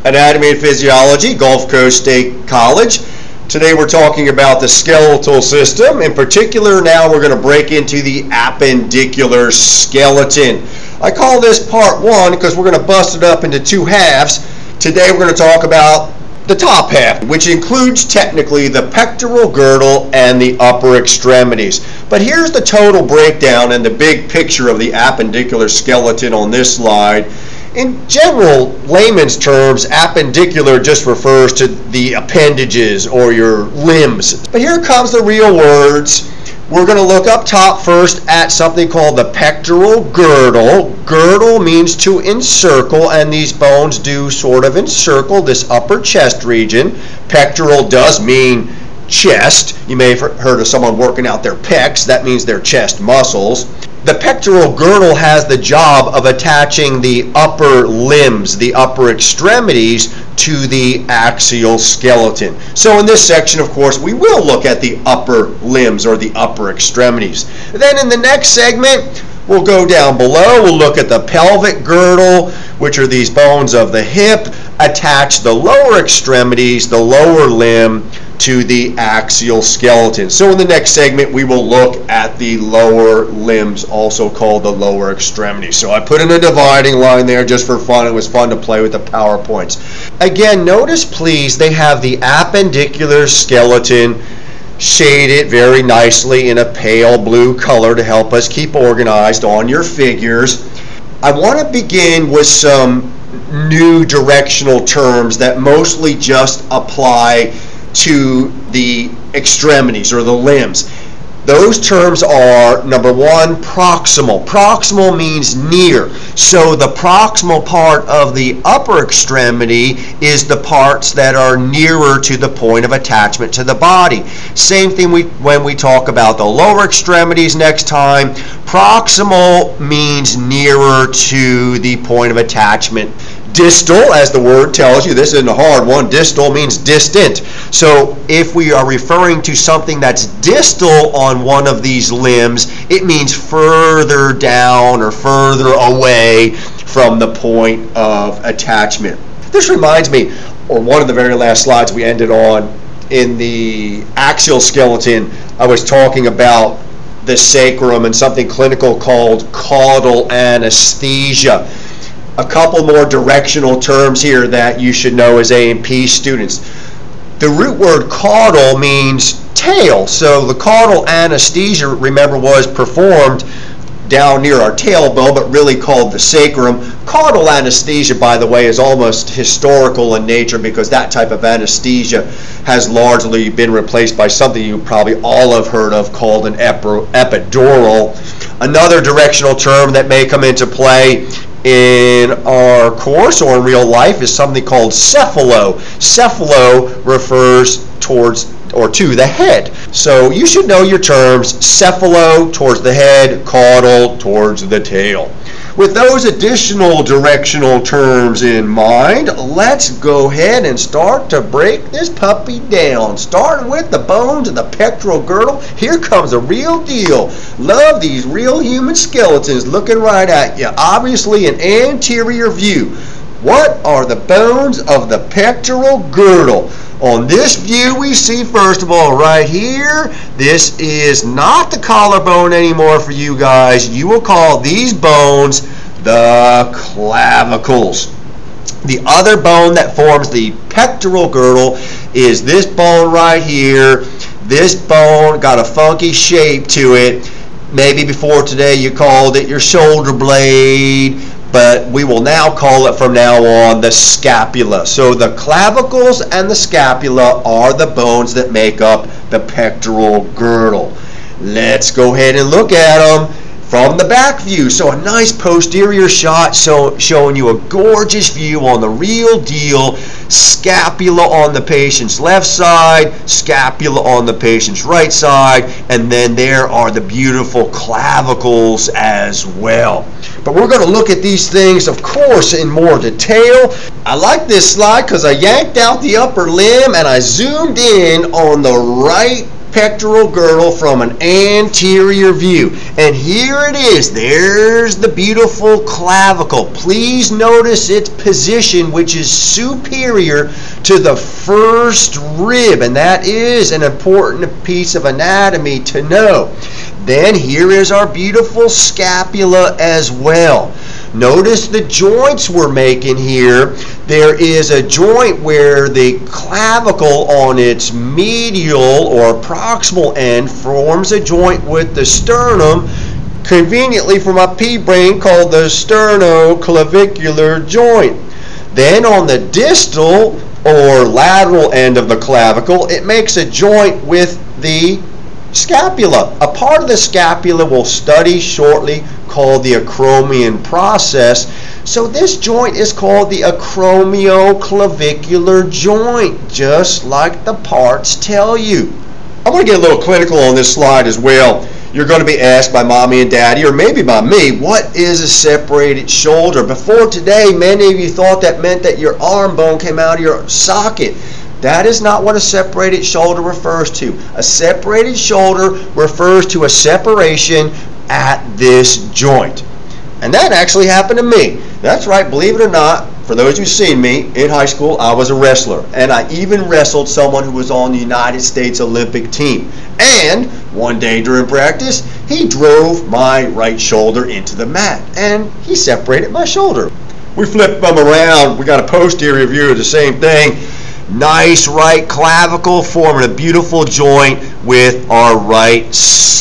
Anatomy and Physiology, Gulf Coast State College. Today we're talking about the skeletal system. In particular, now we're going to break into the appendicular skeleton. I call this part one because we're going to bust it up into two halves. Today we're going to talk about the top half, which includes technically the pectoral girdle and the upper extremities. But here's the total breakdown and the big picture of the appendicular skeleton on this slide. In general layman's terms, appendicular just refers to the appendages or your limbs. But here comes the real words. We're going to look up top first at something called the pectoral girdle. Girdle means to encircle, and these bones do sort of encircle this upper chest region. Pectoral does mean chest. You may have heard of someone working out their pecs. That means their chest muscles. The pectoral girdle has the job of attaching the upper limbs, the upper extremities, to the axial skeleton. So in this section, of course, we will look at the upper limbs or the upper extremities. Then in the next segment, we'll go down below. We'll look at the pelvic girdle, which are these bones of the hip, attach the lower extremities, the lower limb, to the axial skeleton. So in the next segment, we will look at the lower limbs, also called the lower extremities. So I put in a dividing line there just for fun. It was fun to play with the PowerPoints. Again, notice please, they have the appendicular skeleton shaded very nicely in a pale blue color to help us keep organized on your figures. I want to begin with some new directional terms that mostly just apply to the extremities or the limbs. Those terms are, number one, proximal. Proximal means near. So the proximal part of the upper extremity is the parts that are nearer to the point of attachment to the body. Same thing when we talk about the lower extremities next time. Proximal means nearer to the point of attachment. Distal, as the word tells you, this isn't a hard one, distal means distant. So if we are referring to something that's distal on one of these limbs, it means further down or further away from the point of attachment. This reminds me, or one of the very last slides we ended on, in the axial skeleton, I was talking about the sacrum and something clinical called caudal anesthesia. A couple more directional terms here that you should know as A&P students. The root word caudal means tail. So the caudal anesthesia, remember, was performed down near our tailbone, but really called the sacrum. Caudal anesthesia, by the way, is almost historical in nature because that type of anesthesia has largely been replaced by something you probably all have heard of called an epidural. Another directional term that may come into play in our course or in real life is something called cephalo. Cephalo refers towards or to the head. So you should know your terms: cephalo towards the head, caudal towards the tail. With those additional directional terms in mind, let's go ahead and start to break this puppy down. Starting with the bones of the pectoral girdle, here comes the real deal. Love these real human skeletons looking right at you. Obviously an anterior view. What are the bones of the pectoral girdle? On this view we see, first of all, right here, this is not the collarbone anymore for you guys. You will call these bones the clavicles. The other bone that forms the pectoral girdle is this bone right here. This bone got a funky shape to it. Maybe before today you called it your shoulder blade, but we will now call it from now on the scapula. So the clavicles and the scapula are the bones that make up the pectoral girdle. Let's go ahead and look at them from the back view. So a nice posterior shot showing you a gorgeous view on the real deal. Scapula on the patient's left side, scapula on the patient's right side, and then there are the beautiful clavicles as well. But we're going to look at these things, of course, in more detail. I like this slide because I yanked out the upper limb and I zoomed in on the right pectoral girdle from an anterior view. And here it is. There's the beautiful clavicle. Please notice its position, which is superior to the first rib, and that is an important piece of anatomy to know. Then here is our beautiful scapula as well. Notice the joints we're making here. There is a joint where the clavicle on its medial or proximal end forms a joint with the sternum, conveniently for my pea brain called the sternoclavicular joint. Then on the distal or lateral end of the clavicle, it makes a joint with the scapula. A part of the scapula we'll study shortly called the acromion process. So this joint is called the acromioclavicular joint, just like the parts tell you. I'm going to get a little clinical on this slide as well. You're going to be asked by mommy and daddy, or maybe by me, what is a separated shoulder? Before today, many of you thought that meant that your arm bone came out of your socket. That is not what a separated shoulder refers to. A separated shoulder refers to a separation at this joint. And that actually happened to me. That's right, believe it or not, for those who've seen me, in high school I was a wrestler. And I even wrestled someone who was on the United States Olympic team. And one day during practice, he drove my right shoulder into the mat. And he separated my shoulder. We flipped them around. We got a posterior view of the same thing. Nice right clavicle forming a beautiful joint with our right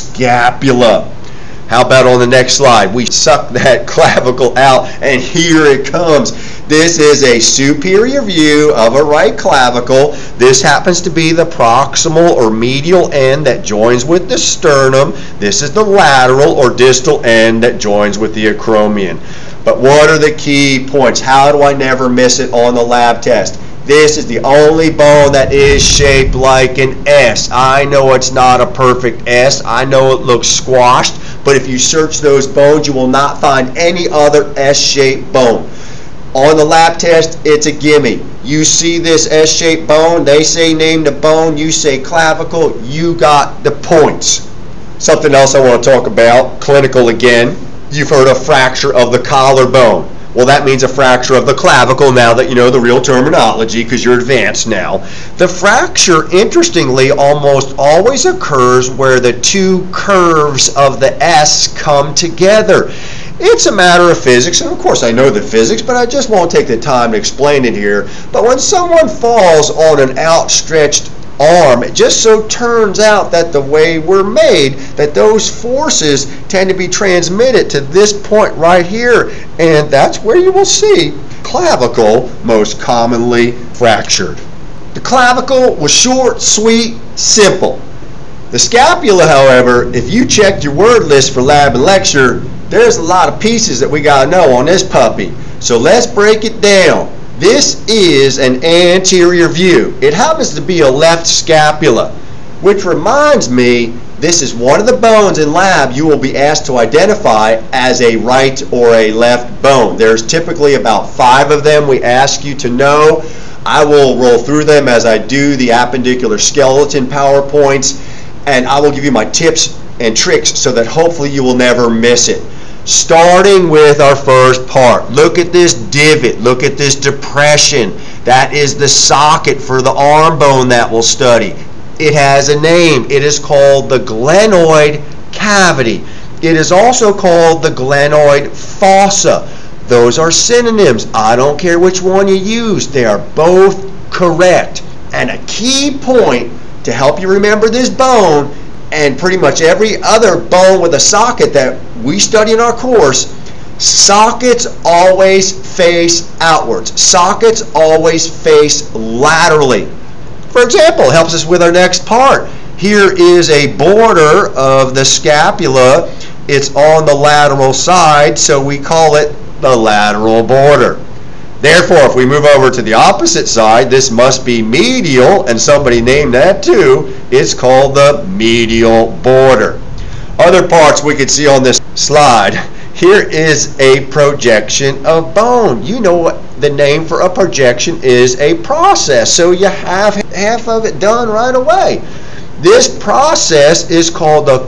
scapula. How about on the next slide? We suck that clavicle out and here it comes. This is a superior view of a right clavicle. This happens to be the proximal or medial end that joins with the sternum. This is the lateral or distal end that joins with the acromion. But what are the key points? How do I never miss it on the lab test? This is the only bone that is shaped like an S. I know it's not a perfect S. I know it looks squashed, but if you search those bones, you will not find any other S-shaped bone. On the lab test, it's a gimme. You see this S-shaped bone, they say name the bone, you say clavicle, you got the points. Something else I want to talk about, clinical again. You've heard of fracture of the collarbone. Well, that means a fracture of the clavicle now that you know the real terminology because you're advanced now. The fracture, interestingly, almost always occurs where the two curves of the S come together. It's a matter of physics, and of course I know the physics, but I just won't take the time to explain it here. But when someone falls on an outstretched arm, it just so turns out that the way we're made, that those forces tend to be transmitted to this point right here, and that's where you will see clavicle most commonly fractured. The clavicle was short, sweet, simple. The scapula, however, if you checked your word list for lab and lecture, there's a lot of pieces that we gotta know on this puppy. So let's break it down. This is an anterior view. It happens to be a left scapula, which reminds me, this is one of the bones in lab you will be asked to identify as a right or a left bone. There's typically about 5 of them we ask you to know. I will roll through them as I do the appendicular skeleton PowerPoints, and I will give you my tips and tricks so that hopefully you will never miss it. Starting with our first part, look at this divot, look at this depression. That is the socket for the arm bone that we'll study. It has a name. It is called the glenoid cavity. It is also called the glenoid fossa. Those are synonyms. I don't care which one you use. They are both correct. And a key point to help you remember this bone and pretty much every other bone with a socket that we study in our course, sockets always face outwards. Sockets always face laterally. For example, it helps us with our next part. Here is a border of the scapula. It's on the lateral side, so we call it the lateral border. Therefore, if we move over to the opposite side, this must be medial, and somebody named that too. It's called the medial border. Other parts we could see on this slide. Here is a projection of bone. You know what the name for a projection is, a process. So you have half of it done right away. This process is called the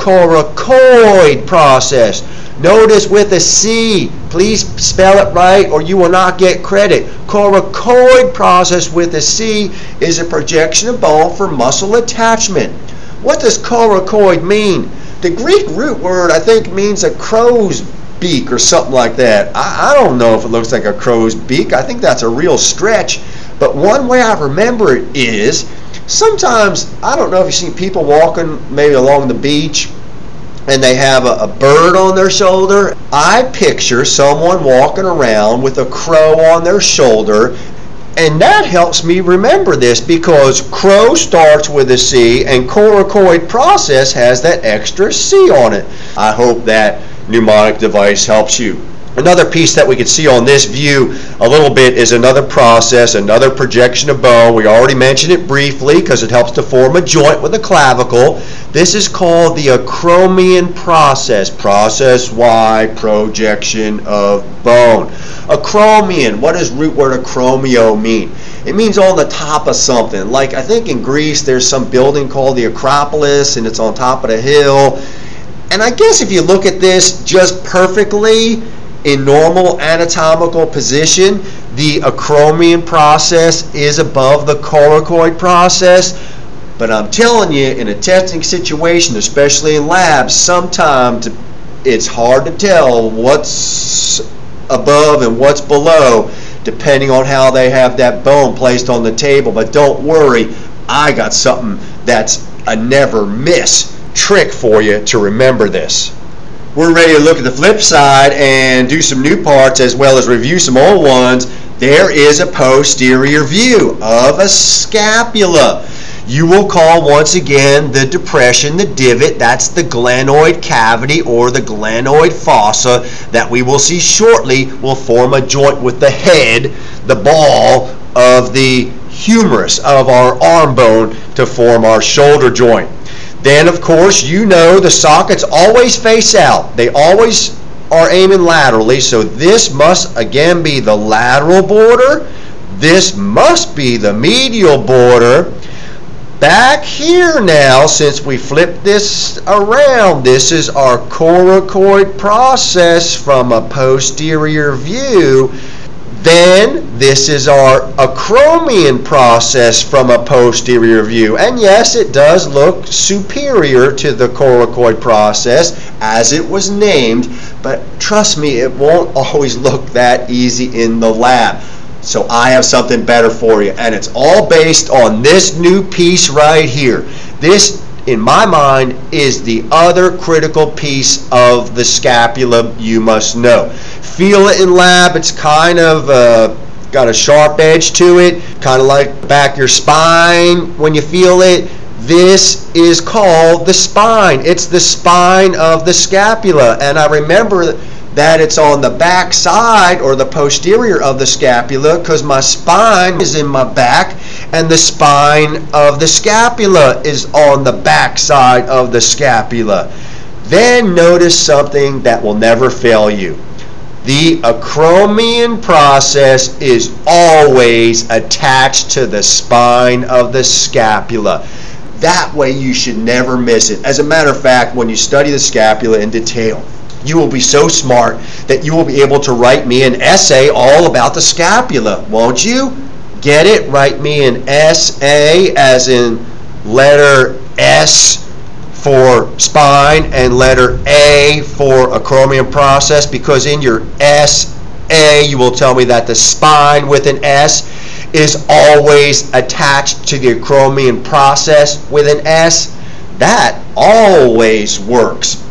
coracoid process. Notice with a C, please spell it right or you will not get credit. Coracoid process with a C is a projection of bone for muscle attachment. What does coracoid mean? The Greek root word, I think, means a crow's beak or something like that. I don't know if it looks like a crow's beak. I think that's a real stretch. But one way I remember it is, sometimes, I don't know if you've seen people walking maybe along the beach and they have a bird on their shoulder. I picture someone walking around with a crow on their shoulder, and that helps me remember this because crow starts with a C and coracoid process has that extra C on it. I hope that mnemonic device helps you. Another piece that we can see on this view a little bit is another process, another projection of bone. We already mentioned it briefly because it helps to form a joint with the clavicle. This is called the acromion process. Process Y, projection of bone. Acromion, what does root word acromio mean? It means on the top of something. Like I think in Greece there's some building called the Acropolis and it's on top of a hill. And I guess if you look at this just perfectly, in normal anatomical position, the acromion process is above the coracoid process. But I'm telling you, in a testing situation, especially in labs, sometimes it's hard to tell what's above and what's below, depending on how they have that bone placed on the table. But don't worry, I got something that's a never miss trick for you to remember this. We're ready to look at the flip side and do some new parts as well as review some old ones. There is a posterior view of a scapula. You will call once again the depression, the divot, that's the glenoid cavity or the glenoid fossa that we will see shortly will form a joint with the head, the ball of the humerus of our arm bone to form our shoulder joint. Then, of course, you know the sockets always face out. They always are aiming laterally, so this must again be the lateral border. This must be the medial border. Back here now, since we flipped this around, this is our coracoid process from a posterior view. Then this is our acromion process from a posterior view. And yes, it does look superior to the coracoid process as it was named, but trust me, it won't always look that easy in the lab. So I have something better for you, and it's all based on this new piece right here. This, in my mind, is the other critical piece of the scapula you must know. Feel it in lab. It's kind of got a sharp edge to it, kind of like back your spine when you feel it. This is called the spine. It's the spine of the scapula, and I remember that it's on the back side or the posterior of the scapula because my spine is in my back and the spine of the scapula is on the back side of the scapula. Then notice something that will never fail you. The acromion process is always attached to the spine of the scapula. That way you should never miss it. As a matter of fact, when you study the scapula in detail, you will be so smart that you will be able to write me an essay all about the scapula, won't you? Get it? Write me an essay as in letter S for spine and letter A for acromion process, because in your essay you will tell me that the spine with an S is always attached to the acromion process with an S. That always works.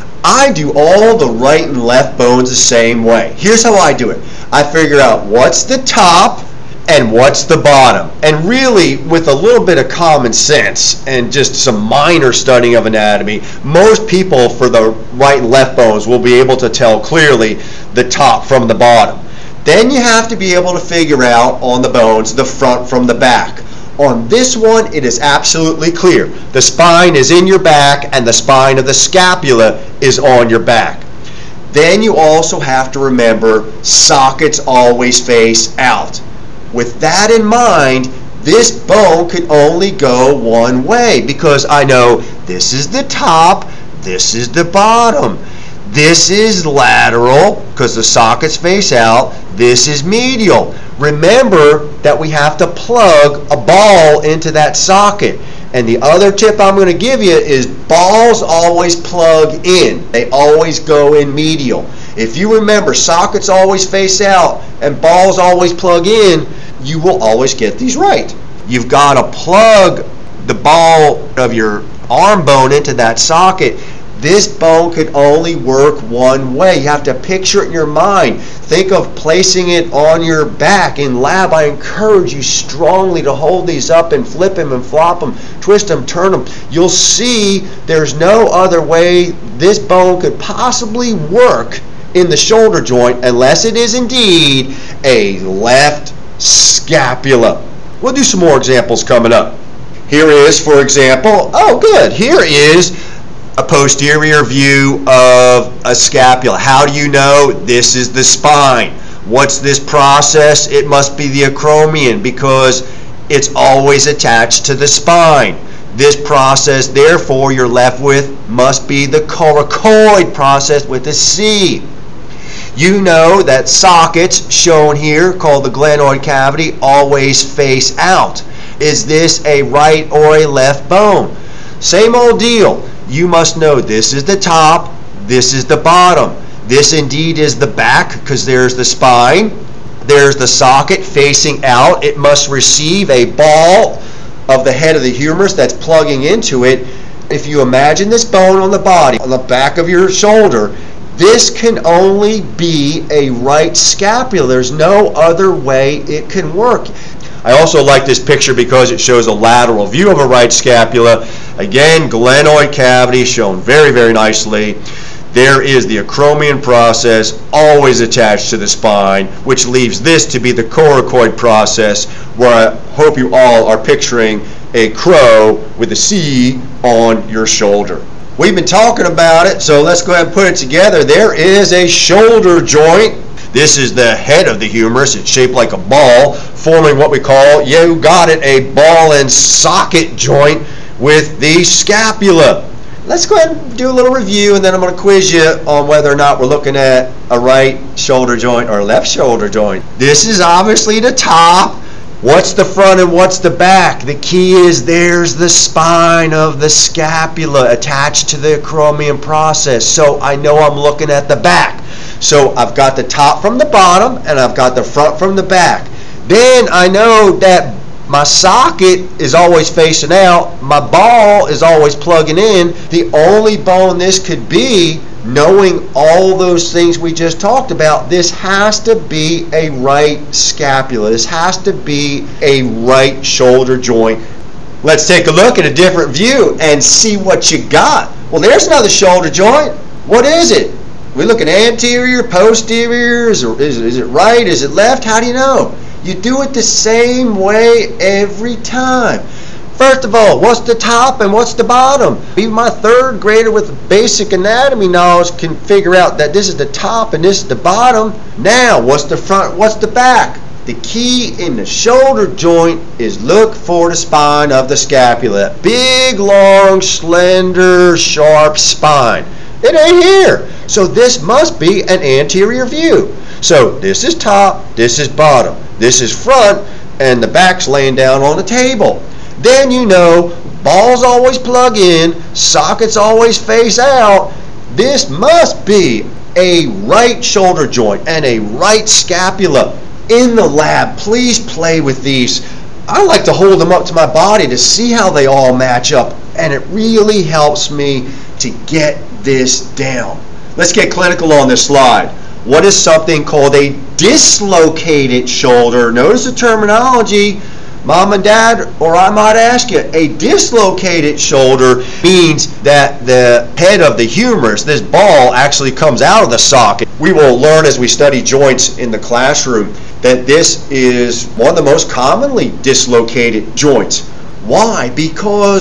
I do all the right and left bones the same way. Here's how I do it. I figure out what's the top and what's the bottom. And really, with a little bit of common sense and just some minor studying of anatomy, most people for the right and left bones will be able to tell clearly the top from the bottom. Then you have to be able to figure out on the bones the front from the back. On this one, it is absolutely clear. The spine is in your back and the spine of the scapula is on your back. Then you also have to remember sockets always face out. With that in mind, this bone could only go one way because I know this is the top, this is the bottom. This is lateral because the sockets face out. This is medial. Remember that we have to plug a ball into that socket. And the other tip I'm going to give you is balls always plug in. They always go in medial. If you remember, sockets always face out and balls always plug in, you will always get these right. You've got to plug the ball of your arm bone into that socket. This bone could only work one way. You have to picture it in your mind. Think of placing it on your back. In lab, I encourage you strongly to hold these up and flip them and flop them, twist them, turn them. You'll see there's no other way this bone could possibly work in the shoulder joint unless it is indeed a left scapula. We'll do some more examples coming up. Here is, for example, here is a posterior view of a scapula. How do you know? This is the spine. What's this process? It must be the acromion because it's always attached to the spine. This process, therefore, you're left with must be the coracoid process with a C. You know that sockets shown here, called the glenoid cavity, always face out. Is this a right or a left bone? Same old deal. You must know this is the top, this is the bottom. This indeed is the back because there's the spine. There's the socket facing out. It must receive a ball of the head of the humerus that's plugging into it. If you imagine this bone on the body, on the back of your shoulder, this can only be a right scapula. There's no other way it can work. I also like this picture because it shows a lateral view of a right scapula. Again, glenoid cavity shown very, very nicely. There is the acromion process always attached to the spine, which leaves this to be the coracoid process, where I hope you all are picturing a crow with a C on your shoulder. We've been talking about it, so let's go ahead and put it together. There is a shoulder joint. This is the head of the humerus. It's shaped like a ball, forming what we call, you got it, a ball and socket joint with the scapula. Let's go ahead and do a little review, and then I'm going to quiz you on whether or not we're looking at a right shoulder joint or a left shoulder joint. This is obviously the top. What's the front and what's the back? The key is there's the spine of the scapula attached to the acromion process. So I know I'm looking at the back. So I've got the top from the bottom and I've got the front from the back. Then I know that my socket is always facing out. My ball is always plugging in. The only bone this could be, knowing all those things we just talked about, this has to be a right scapula. This has to be a right shoulder joint. Let's take a look at a different view and see what you got. Well, there's another shoulder joint. What is it? We looking anterior, posterior? Is it right? Is it left? How do you know? You do it the same way every time. First of all, what's the top and what's the bottom? Even my third grader with basic anatomy knowledge can figure out that this is the top and this is the bottom. Now, what's the front, what's the back? The key in the shoulder joint is look for the spine of the scapula. That big, long, slender, sharp spine. It ain't here. So this must be an anterior view. So this is top, this is bottom, this is front, and the back's laying down on the table. Then you know balls always plug in, sockets always face out. This must be a right shoulder joint and a right scapula. In the lab, please play with these. I like to hold them up to my body to see how they all match up, and it really helps me to get this down. Let's get clinical on this slide. What is something called a dislocated shoulder? Notice the terminology. Mom and Dad, or I might ask you, a dislocated shoulder means that the head of the humerus, this ball, actually comes out of the socket. We will learn as we study joints in the classroom that this is one of the most commonly dislocated joints. Why? Because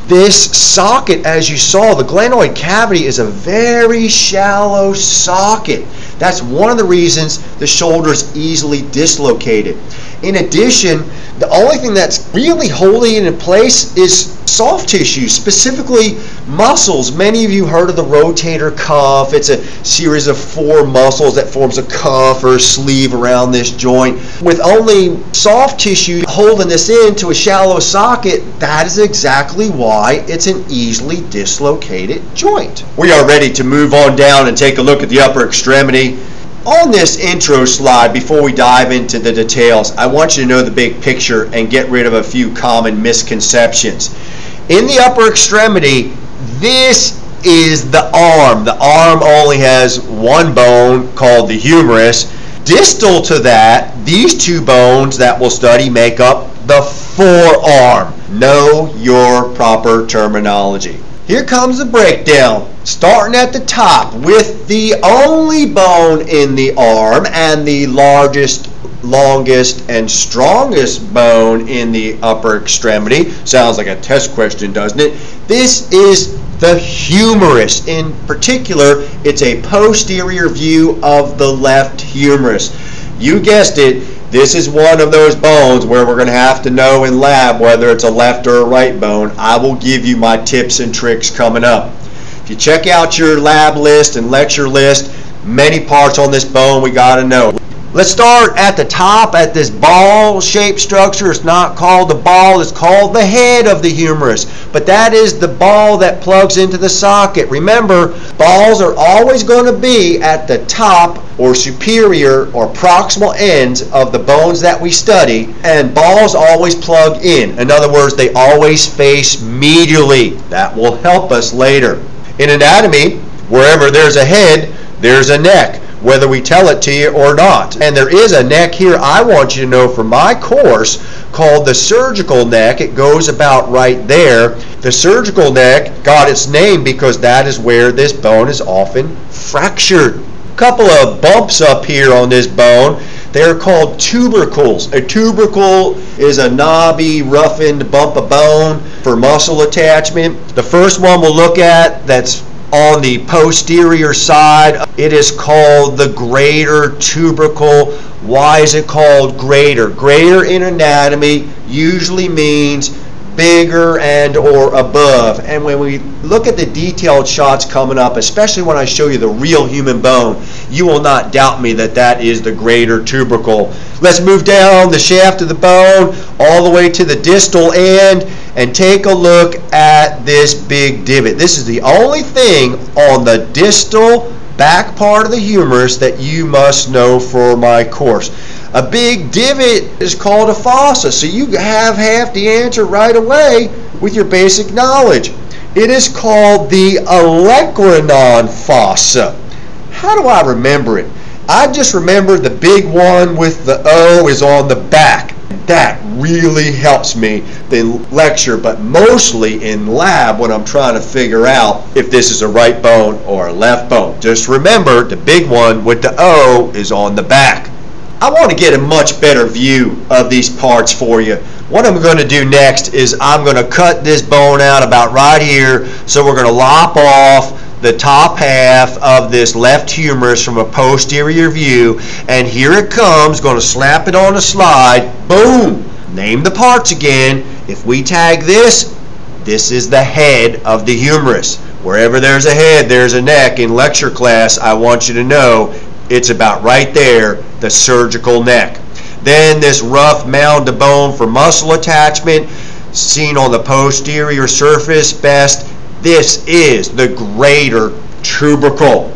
This socket, as you saw, the glenoid cavity is a very shallow socket. That's one of the reasons the shoulder is easily dislocated. In addition, the only thing that's really holding it in place is soft tissue, specifically muscles. Many of you heard of the rotator cuff. It's a series of 4 muscles that forms a cuff or a sleeve around this joint. With only soft tissue holding this into a shallow socket, that is exactly why it's an easily dislocated joint. We are ready to move on down and take a look at the upper extremity. On this intro slide, before we dive into the details, I want you to know the big picture and get rid of a few common misconceptions. In the upper extremity, this is the arm. The arm only has one bone called the humerus. Distal to that, these 2 bones that we'll study make up the forearm. Know your proper terminology. Here comes the breakdown, starting at the top with the only bone in the arm and the largest, longest, and strongest bone in the upper extremity. Sounds like a test question, doesn't it? This is the humerus. In particular, it's a posterior view of the left humerus. You guessed it. This is one of those bones where we're going to have to know in lab whether it's a left or a right bone. I will give you my tips and tricks coming up. If you check out your lab list and lecture list, many parts on this bone we got to know. Let's start at the top at this ball-shaped structure. It's not called the ball, it's called the head of the humerus. But that is the ball that plugs into the socket. Remember, balls are always going to be at the top or superior or proximal ends of the bones that we study, and balls always plug in. In other words, they always face medially. That will help us later. In anatomy, wherever there's a head, there's a neck, whether we tell it to you or not. And there is a neck here I want you to know from my course called the surgical neck. It goes about right there. The surgical neck got its name because that is where this bone is often fractured. A couple of bumps up here on this bone. They're called tubercles. A tubercle is a knobby, roughened bump of bone for muscle attachment. The first one we'll look at that's on the posterior side, it is called the greater tubercle. Why is it called greater? Greater in anatomy usually means bigger and or above. And when we look at the detailed shots coming up, especially when I show you the real human bone, you will not doubt me that that is the greater tubercle. Let's move down the shaft of the bone all the way to the distal end and take a look at this big divot. This is the only thing on the distal back part of the humerus that you must know for my course. A big divot is called a fossa, so you have half the answer right away with your basic knowledge. It is called the olecranon fossa. How do I remember it? I just remember the big one with the O is on the back. That really helps me in lecture, but mostly in lab when I'm trying to figure out if this is a right bone or a left bone. Just remember the big one with the O is on the back. I want to get a much better view of these parts for you. What I'm going to do next is I'm going to cut this bone out about right here. So we're going to lop off the top half of this left humerus from a posterior view. And here it comes. Going to slap it on a slide. Boom! Name the parts again. If we tag this, this is the head of the humerus. Wherever there's a head, there's a neck. In lecture class, I want you to know it's about right there, the surgical neck. Then this rough mound of bone for muscle attachment, seen on the posterior surface best. This is the greater tubercle.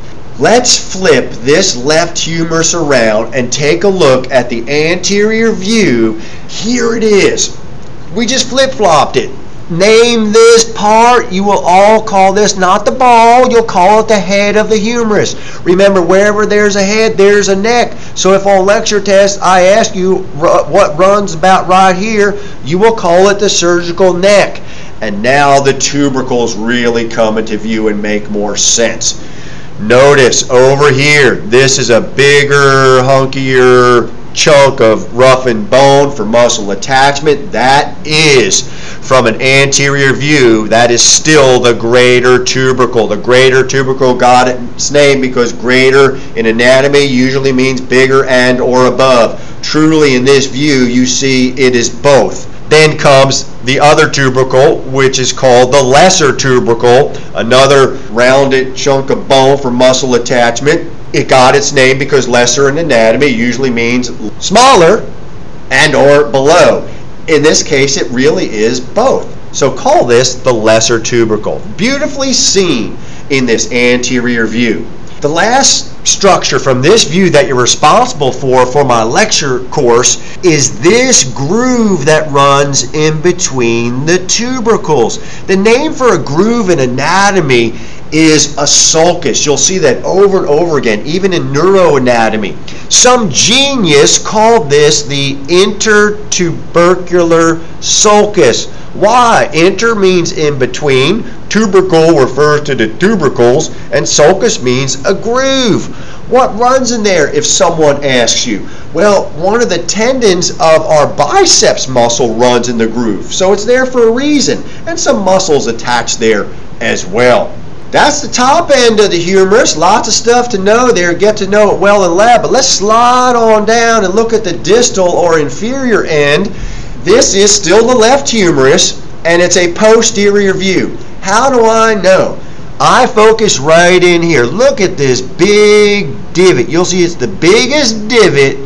Let's flip this left humerus around and take a look at the anterior view. Here it is. We just flip-flopped it. Name this part. You will all call this not the ball, you'll call it the head of the humerus. Remember, wherever there's a head, there's a neck. So if on lecture test I ask you what runs about right here, you will call it the surgical neck. And now the tubercles really come into view and make more sense. Notice over here, this is a bigger, hunkier chunk of roughened bone for muscle attachment. That is, from an anterior view, that is still the greater tubercle. The greater tubercle got its name because greater in anatomy usually means bigger and or above. Truly, in this view, you see it is both. Then comes the other tubercle, which is called the lesser tubercle, another rounded chunk of bone for muscle attachment. It got its name because lesser in anatomy usually means smaller and or below. In this case, it really is both. So call this the lesser tubercle. Beautifully seen in this anterior view. The last structure from this view that you're responsible for my lecture course is this groove that runs in between the tubercles. The name for a groove in anatomy is a sulcus. You'll see that over and over again, even in neuroanatomy. Some genius called this the intertubercular sulcus. Why? Inter means in between, tubercle refers to the tubercles, and sulcus means a groove. What runs in there, if someone asks you? Well, one of the tendons of our biceps muscle runs in the groove, so it's there for a reason, and some muscles attached there as well. That's the top end of the humerus. Lots of stuff to know there. Get to know it well in lab. But let's slide on down and look at the distal or inferior end. This is still the left humerus, and it's a posterior view. How do I know? I focus right in here. Look at this big divot. You'll see it's the biggest divot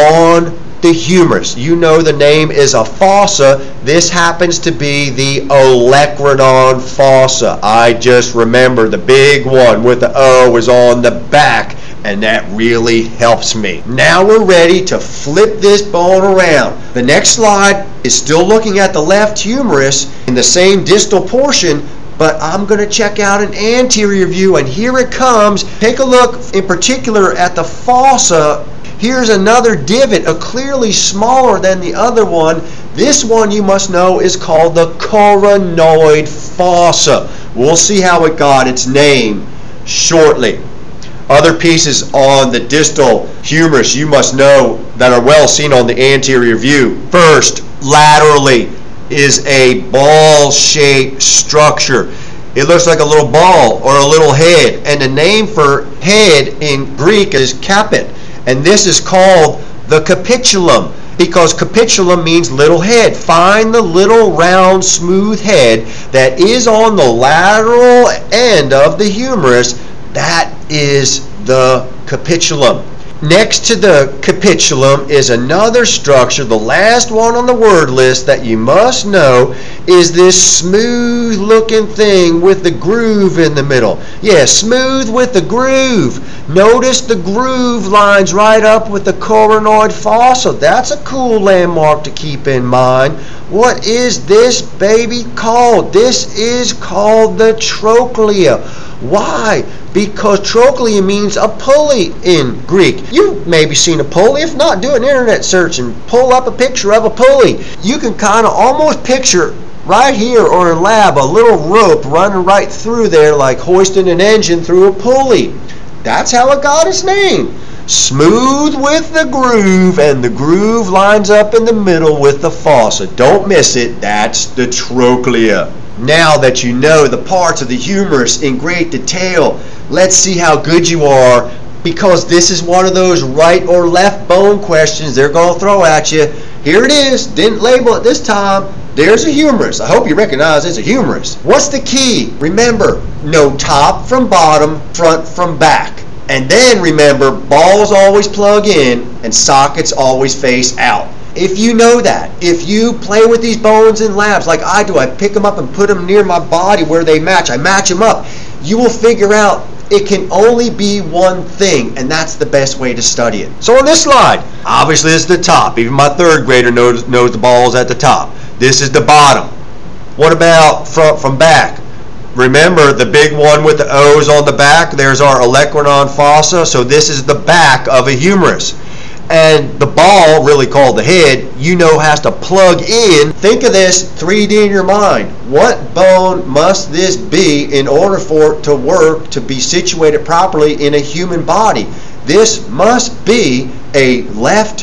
on the humerus. You know the name is a fossa. This happens to be the olecranon fossa. I just remember the big one with the O is on the back, and that really helps me. Now we're ready to flip this bone around. The next slide is still looking at the left humerus in the same distal portion, but I'm going to check out an anterior view, and here it comes. Take a look in particular at the fossa. Here's another divot, a clearly smaller than the other one. This one you must know is called the coronoid fossa. We'll see how it got its name shortly. Other pieces on the distal humerus you must know that are well seen on the anterior view. First, laterally is a ball-shaped structure. It looks like a little ball or a little head, and the name for head in Greek is capit. And this is called the capitulum because capitulum means little head. Find the little round smooth head that is on the lateral end of the humerus. That is the capitulum. Next to the capitulum is another structure, the last one on the word list that you must know is this smooth looking thing with the groove in the middle. Yeah, smooth with the groove. Notice the groove lines right up with the coronoid fossa. That's a cool landmark to keep in mind. What is this baby called? This is called the trochlea. Why? Because trochlea means a pulley in Greek. You've maybe seen a pulley. If not, do an internet search and pull up a picture of a pulley. You can kind of almost picture right here or in lab a little rope running right through there like hoisting an engine through a pulley. That's how it got its name. Smooth with the groove, and the groove lines up in the middle with the fossa. Don't miss it. That's the trochlea. Now that you know the parts of the humerus in great detail, let's see how good you are, because this is one of those right or left bone questions they're going to throw at you. Here it is. Didn't label it this time. There's a humerus. I hope you recognize it's a humerus. What's the key? Remember, know top from bottom, front from back. And then remember, balls always plug in and sockets always face out. If you know that, if you play with these bones in labs like I do, I pick them up and put them near my body where they match. I match them up. You will figure out it can only be one thing, and that's the best way to study it. So on this slide, obviously this is the top. Even my third grader knows the balls at the top. This is the bottom. What about front from back? Remember the big one with the O's on the back? There's our olecranon fossa. So this is the back of a humerus. And the ball, really called the head, you know has to plug in. Think of this 3D in your mind. What bone must this be in order for it to work, to be situated properly in a human body? This must be a left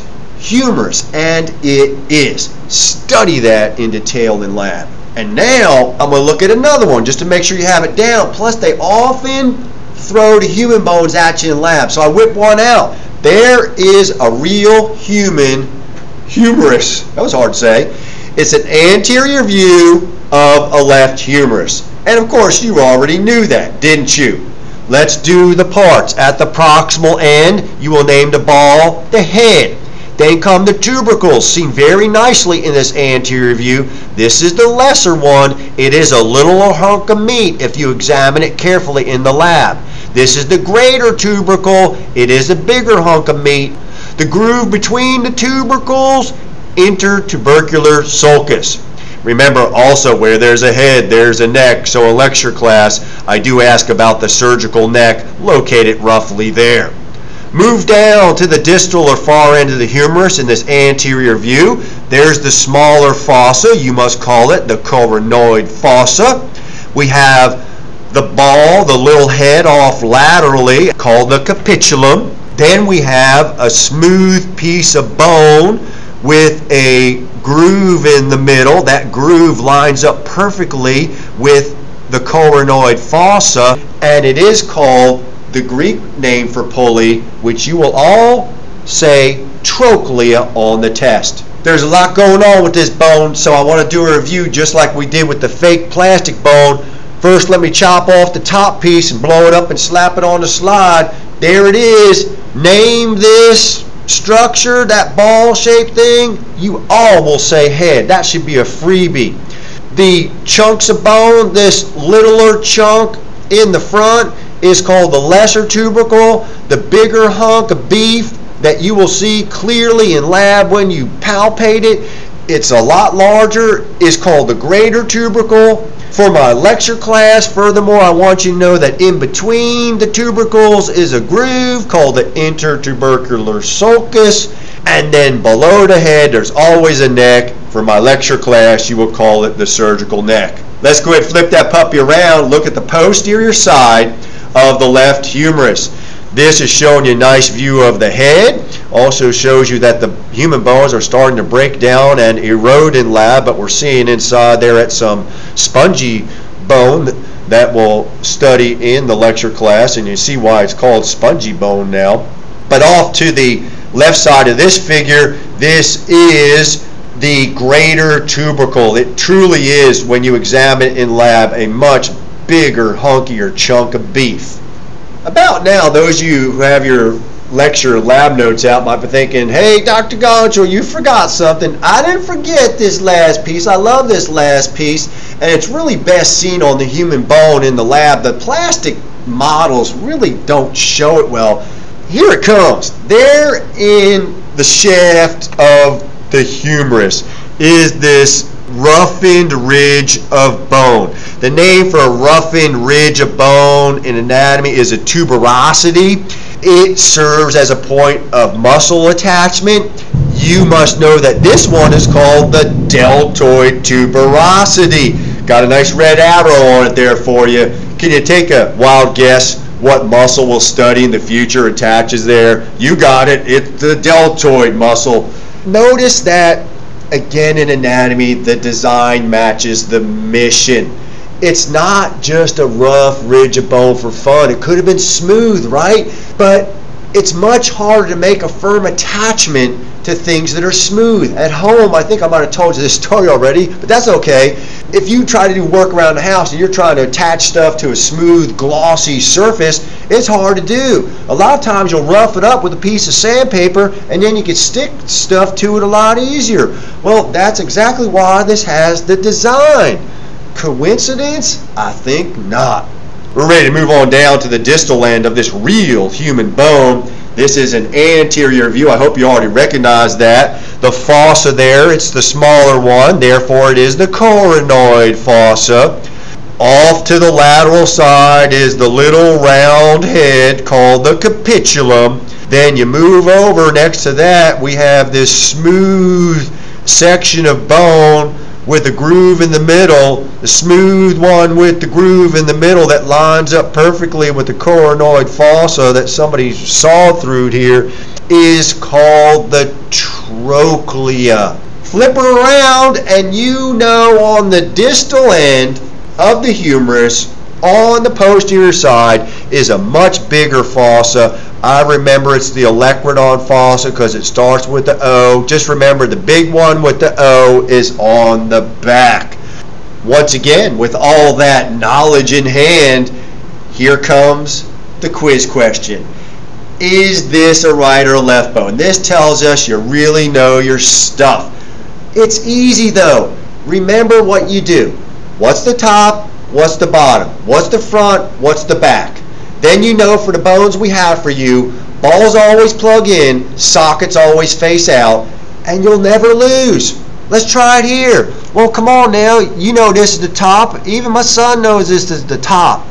humerus, and it is. Study that in detail in lab. And now I'm going to look at another one just to make sure you have it down. Plus, they often throw the human bones at you in lab, so I whip one out. There is a real human humerus. That was hard to say. It's an anterior view of a left humerus. And of course, you already knew that, didn't you? Let's do the parts. At the proximal end, you will name the ball the head. Then come the tubercles, seen very nicely in this anterior view. This is the lesser one. It is a little hunk of meat if you examine it carefully in the lab. This is the greater tubercle. It is a bigger hunk of meat. The groove between the tubercles, intertubercular sulcus. Remember also, where there's a head, there's a neck. So a lecture class, I do ask about the surgical neck, located roughly there. Move down to the distal or far end of the humerus in this anterior view. There's the smaller fossa. You must call it the coronoid fossa. We have the ball, the little head off laterally, called the capitulum. Then we have a smooth piece of bone with a groove in the middle. That groove lines up perfectly with the coronoid fossa, and it is called the Greek name for pulley, which you will all say trochlea on the test. There's a lot going on with this bone, so I want to do a review just like we did with the fake plastic bone. First, let me chop off the top piece and blow it up and slap it on the slide. There it is. Name this structure, that ball-shaped thing. You all will say head. That should be a freebie. The chunks of bone, this littler chunk in the front, is called the lesser tubercle. The bigger hunk of beef that you will see clearly in lab when you palpate it, it's a lot larger, is called the greater tubercle. For my lecture class, furthermore, I want you to know that in between the tubercles is a groove called the intertubercular sulcus, and then below the head there's always a neck. For my lecture class, you will call it the surgical neck. Let's go ahead and flip that puppy around. Look at the posterior side of the left humerus. This is showing you a nice view of the head. Also shows you that the human bones are starting to break down and erode in lab, but we're seeing inside there at some spongy bone that we'll study in the lecture class, and you see why it's called spongy bone now. But off to the left side of this figure, this is the greater tubercle. It truly is, when you examine it in lab, a much bigger, hunkier chunk of beef. About now, those of you who have your lecture lab notes out might be thinking, hey, Dr. Gonchal, you forgot something. I didn't forget this last piece. I love this last piece, and it's really best seen on the human bone in the lab. The plastic models really don't show it well. Here it comes. There in the shaft of the humerus is this roughened ridge of bone. The name for a roughened ridge of bone in anatomy is a tuberosity. It serves as a point of muscle attachment. You must know that this one is called the deltoid tuberosity. Got a nice red arrow on it there for you. Can you take a wild guess what muscle we'll study in the future attaches there? You got it. It's the deltoid muscle. Notice that again in anatomy, the design matches the mission. It's not just a rough ridge of bone for fun. It could have been smooth, right? But it's much harder to make a firm attachment to things that are smooth. At home, I think I might have told you this story already, but that's okay. If you try to do work around the house and you're trying to attach stuff to a smooth, glossy surface, it's hard to do. A lot of times you'll rough it up with a piece of sandpaper and then you can stick stuff to it a lot easier. Well, that's exactly why this has the design. Coincidence? I think not. We're ready to move on down to the distal end of this real human bone. This is an anterior view. I hope you already recognize that. The fossa there, it's the smaller one, therefore it is the coronoid fossa. Off to the lateral side is the little round head called the capitulum. Then you move over, next to that we have this smooth section of bone with a groove in the middle, the smooth one with the groove in the middle that lines up perfectly with the coronoid fossa that somebody sawed through here, is called the trochlea. trochlea. Flip her around and you know on the distal end of the humerus on the posterior side is a much bigger fossa. I remember it's the olecranon fossa because it starts with the O. Just remember the big one with the O is on the back. Once again, with all that knowledge in hand, here comes the quiz question. Is this a right or a left bone? This tells us you really know your stuff. It's easy though. Remember what you do. What's the top? What's the bottom? What's the front? What's the back? Then you know for the bones we have for you, balls always plug in, sockets always face out, and you'll never lose. Let's try it here. Well, come on now. You know this is the top. Even my son knows this is the top.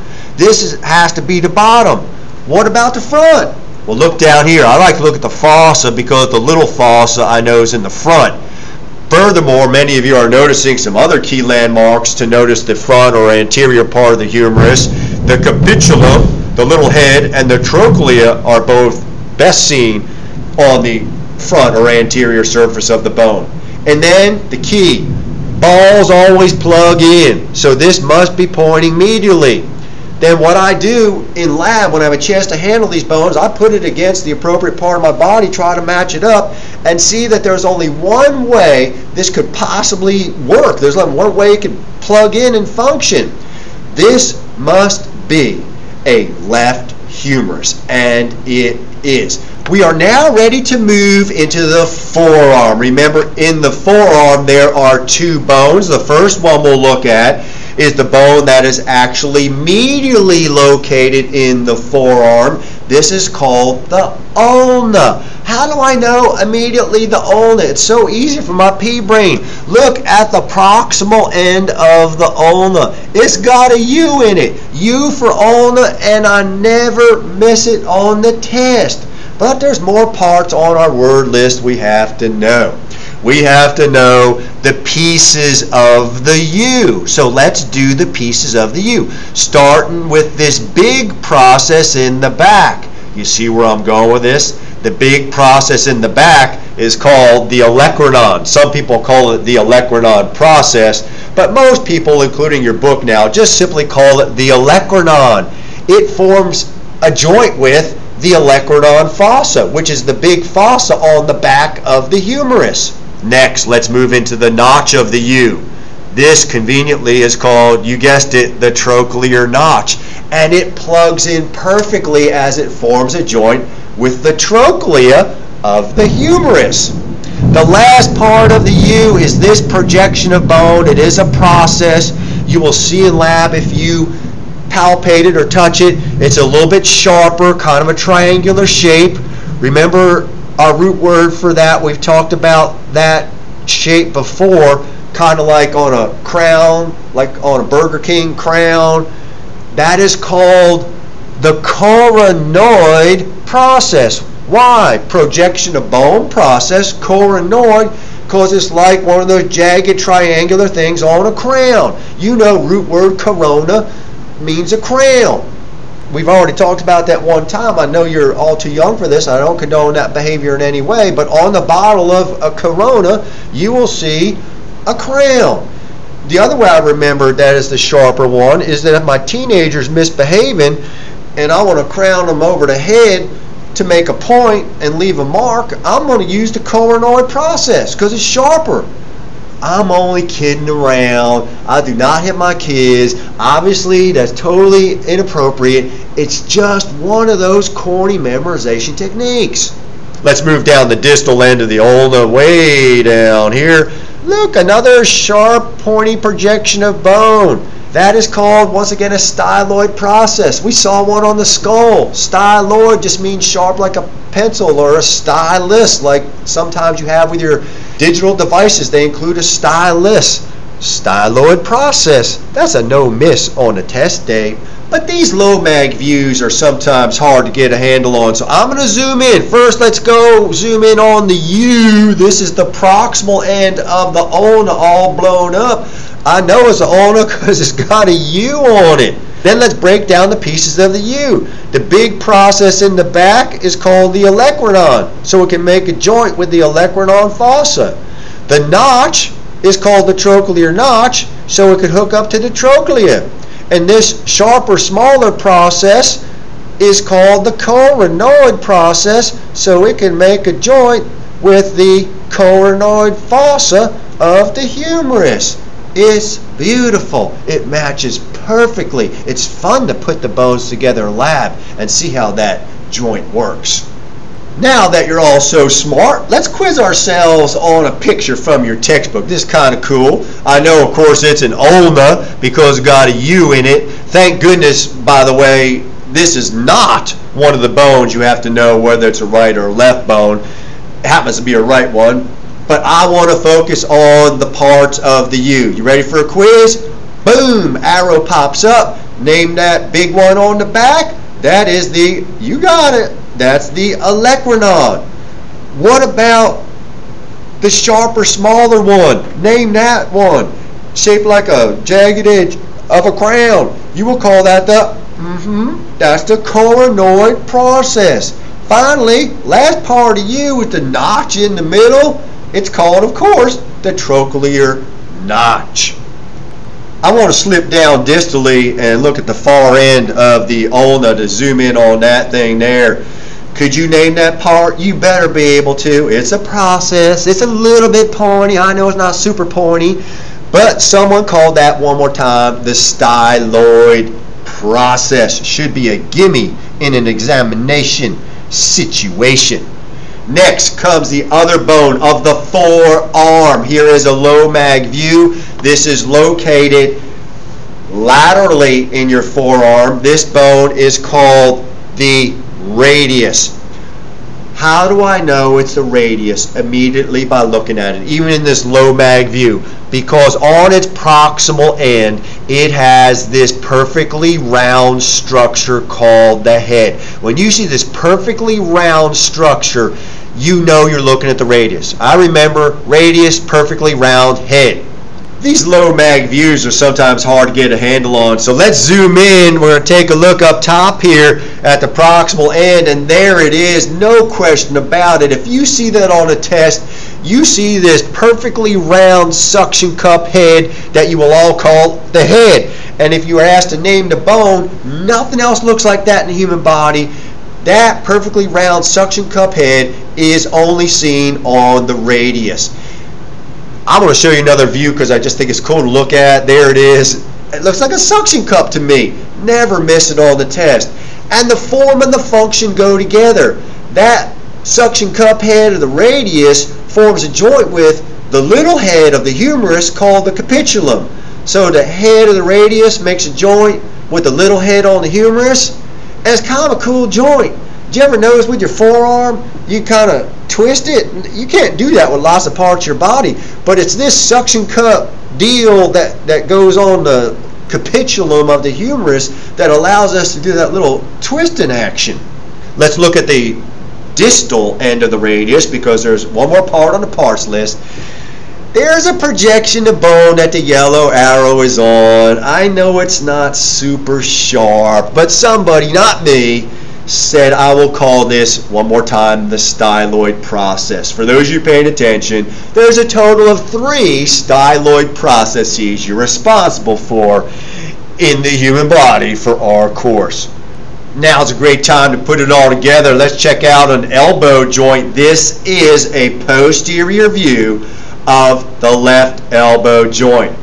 Has to be the bottom. What about the front? Well, look down here. I like to look at the fossa because the little fossa I know is in the front. Furthermore, many of you are noticing some other key landmarks to notice the front or anterior part of the humerus. The capitulum, the little head, and the trochlea are both best seen on the front or anterior surface of the bone. And then the key, balls always plug in. So this must be pointing medially. Then what I do in lab when I have a chance to handle these bones, I put it against the appropriate part of my body, try to match it up, and see that there's only one way this could possibly work. There's only one way it could plug in and function. This must be a left humerus, and it is. We are now ready to move into the forearm. Remember, in the forearm there are two bones. The first one we'll look at is the bone that is actually medially located in the forearm. This is called the ulna. How do I know immediately the ulna? It's so easy for my pea brain. Look at the proximal end of the ulna. It's got a U in it. U for ulna, and I never miss it on the test. But there's more parts on our word list we have to know. We have to know the pieces of the U. So let's do the pieces of the U, starting with this big process in the back. You see where I'm going with this? The big process in the back is called the olecranon. Some people call it the olecranon process, but most people, including your book now, just simply call it the olecranon. It forms a joint with the olecranon fossa, which is the big fossa on the back of the humerus. Next, let's move into the notch of the U. This conveniently is called, you guessed it, the trochlear notch, and it plugs in perfectly as it forms a joint with the trochlea of the humerus. The last part of the U is this projection of bone. It is a process. You will see in lab if you palpate it or touch it. It's a little bit sharper, kind of a triangular shape. Remember our root word for that, we've talked about that shape before, kind of like on a crown, like on a Burger King crown. That is called the coronoid process. Why? Projection of bone process, coronoid, because it's like one of those jagged triangular things on a crown. You know, root word corona means a crown. We've already talked about that one time. I know you're all too young for this. I don't condone that behavior in any way, but on the bottle of a Corona, you will see a crown. The other way I remember that is the sharper one is that if my teenager's misbehaving and I want to crown them over the head to make a point and leave a mark, I'm going to use the coronoid process because it's sharper. I'm only kidding around. I do not hit my kids. Obviously, that's totally inappropriate. It's just one of those corny memorization techniques. Let's move down the distal end of the ulna, way down here. Look, another sharp, pointy projection of bone. That is called, once again, a styloid process. We saw one on the skull. Styloid just means sharp like a pencil, or a stylus like sometimes you have with your digital devices. They include a stylus. Styloid process. That's a no miss on a test day. But these low mag views are sometimes hard to get a handle on, so I'm going to zoom in. First, let's go zoom in on the U. This is the proximal end of the ulna all blown up. I know it's an ulna because it's got a U on it. Then let's break down the pieces of the U. The big process in the back is called the olecranon, so it can make a joint with the olecranon fossa. The notch is called the trochlear notch, so it could hook up to the trochlea. And this sharper, smaller process is called the coronoid process, so it can make a joint with the coronoid fossa of the humerus. It's beautiful. It matches perfectly. It's fun to put the bones together in a lab and see how that joint works. Now that you're all so smart, let's quiz ourselves on a picture from your textbook. This is kind of cool. I know, of course, it's an ulna because it's got a U in it. Thank goodness, by the way, this is not one of the bones you have to know whether it's a right or a left bone. It happens to be a right one. But I want to focus on the parts of the U. You ready for a quiz? Boom! Arrow pops up. Name that big one on the back. That is the, you got it, that's the olecranon. What about the sharper, smaller one? Name that one. Shaped like a jagged edge of a crown. You will call that that's the coronoid process. Finally, last part of U with the notch in the middle, it's called, of course, the trochlear notch. I want to slip down distally and look at the far end of the ulna to zoom in on that thing there. Could you name that part? You better be able to. It's a process. It's a little bit pointy. I know it's not super pointy, but someone called that one more time the styloid process. Should be a gimme in an examination situation. Next comes the other bone of the forearm. Here is a low mag view. This is located laterally in your forearm. This bone is called the radius. How do I know it's the radius? Immediately by looking at it, even in this low mag view, because on its proximal end it has this perfectly round structure called the head. When you see this perfectly round structure, you know you're looking at the radius. I remember radius, perfectly round, head. These low mag views are sometimes hard to get a handle on, so let's zoom in. We're going to take a look up top here at the proximal end, and there it is, no question about it. If you see that on a test, you see this perfectly round suction cup head that you will all call the head. And if you are asked to name the bone, nothing else looks like that in the human body. That perfectly round suction cup head is only seen on the radius. I'm going to show you another view because I just think it's cool to look at. There it is. It looks like a suction cup to me. Never miss it on the test. And the form and the function go together. That suction cup head of the radius forms a joint with the little head of the humerus called the capitulum. So the head of the radius makes a joint with the little head on the humerus. And it's kind of a cool joint. Did you ever notice with your forearm, you kind of twist it? You can't do that with lots of parts of your body, but it's this suction cup deal that goes on the capitulum of the humerus that allows us to do that little twisting action. Let's look at the distal end of the radius because there's one more part on the parts list. There's a projection of bone that the yellow arrow is on. I know it's not super sharp, but somebody, not me, said I will call this one more time the styloid process. For those of you paying attention, there's a total of 3 styloid processes you're responsible for in the human body for our course. Now's a great time to put it all together. Let's check out an elbow joint. This is a posterior view of the left elbow joint.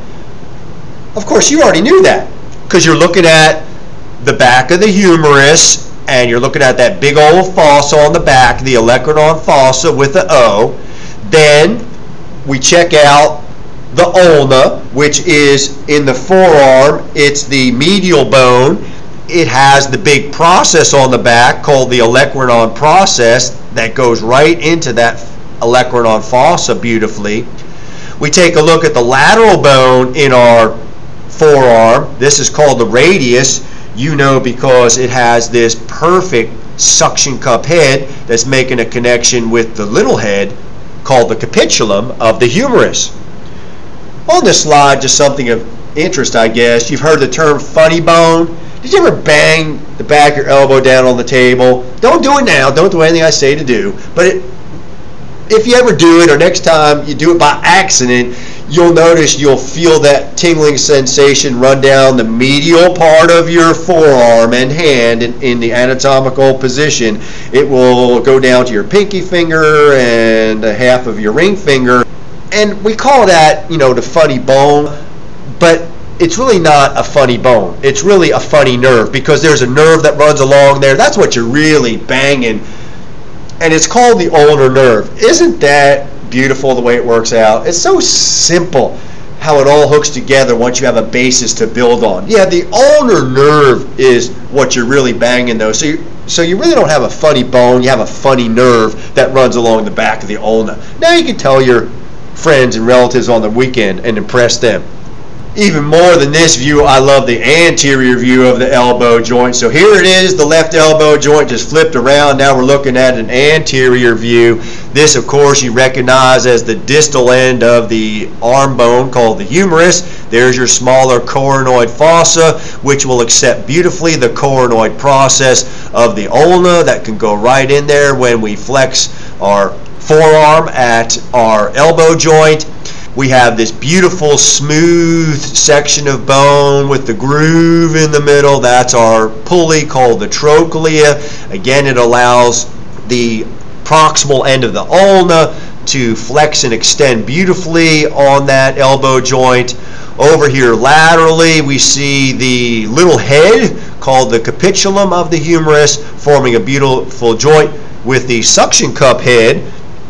Of course, you already knew that because you're looking at the back of the humerus and you're looking at that big old fossa on the back, the olecranon fossa with the O. Then we check out the ulna, which is in the forearm. It's the medial bone. It has the big process on the back called the olecranon process that goes right into that olecranon fossa beautifully. We take a look at the lateral bone in our forearm. This is called the radius. You know because it has this perfect suction cup head that's making a connection with the little head called the capitulum of the humerus. On this slide, just something of interest, I guess. You've heard the term funny bone. Did you ever bang the back of your elbow down on the table? Don't do it now. Don't do anything I say to do. But if you ever do it, or next time you do it by accident, you'll notice you'll feel that tingling sensation run down the medial part of your forearm and hand in the anatomical position. It will go down to your pinky finger and a half of your ring finger. And we call that, the funny bone, but it's really not a funny bone. It's really a funny nerve, because there's a nerve that runs along there. That's what you're really banging. And it's called the ulnar nerve. Isn't that beautiful the way it works out? It's so simple how it all hooks together once you have a basis to build on. Yeah, the ulnar nerve is what you're really banging though. So you really don't have a funny bone, you have a funny nerve that runs along the back of the ulna. Now you can tell your friends and relatives on the weekend and impress them. Even more than this view, I love the anterior view of the elbow joint. So here it is, the left elbow joint just flipped around. Now we're looking at an anterior view. This, of course, you recognize as the distal end of the arm bone called the humerus. There's your smaller coronoid fossa, which will accept beautifully the coronoid process of the ulna that can go right in there when we flex our forearm at our elbow joint. We have this beautiful smooth section of bone with the groove in the middle. That's our pulley called the trochlea. Again, it allows the proximal end of the ulna to flex and extend beautifully on that elbow joint. Over here laterally, we see the little head called the capitulum of the humerus, forming a beautiful joint with the suction cup head